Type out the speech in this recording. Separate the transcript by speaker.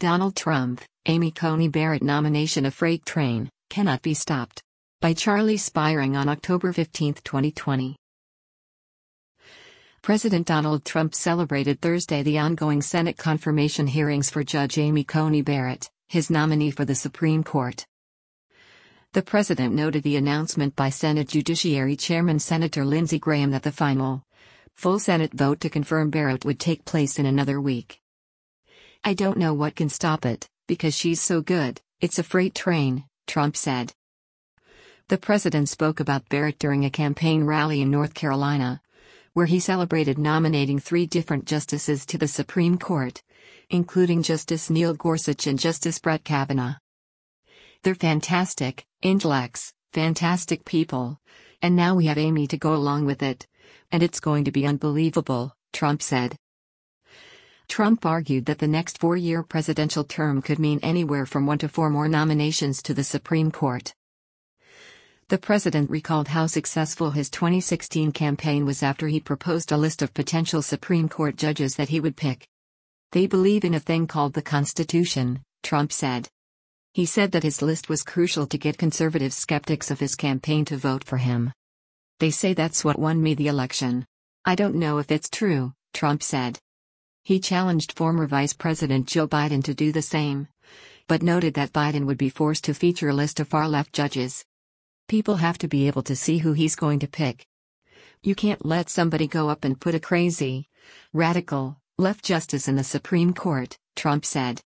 Speaker 1: Donald Trump, Amy Coney Barrett nomination of freight train, cannot be stopped. By Charlie Spiring on October 15, 2020. President Donald Trump celebrated Thursday the ongoing Senate confirmation hearings for Judge Amy Coney Barrett, his nominee for the Supreme Court. The president noted the announcement by Senate Judiciary Chairman Senator Lindsey Graham that the final, full Senate vote to confirm Barrett would take place in another week. "I don't know what can stop it, because she's so good, it's a freight train," Trump said. The president spoke about Barrett during a campaign rally in North Carolina, where he celebrated nominating 3 different justices to the Supreme Court, including Justice Neil Gorsuch and Justice Brett Kavanaugh. "They're fantastic intellects, fantastic people, and now we have Amy to go along with it, and it's going to be unbelievable," Trump said. Trump argued that the next 4-year presidential term could mean anywhere from 1 to 4 more nominations to the Supreme Court. The president recalled how successful his 2016 campaign was after he proposed a list of potential Supreme Court judges that he would pick. "They believe in a thing called the Constitution," Trump said. He said that his list was crucial to get conservative skeptics of his campaign to vote for him. "They say that's what won me the election. I don't know if it's true," Trump said. He challenged former Vice President Joe Biden to do the same, but noted that Biden would be forced to feature a list of far-left judges. "People have to be able to see who he's going to pick. You can't let somebody go up and put a crazy, radical, left justice in the Supreme Court," Trump said.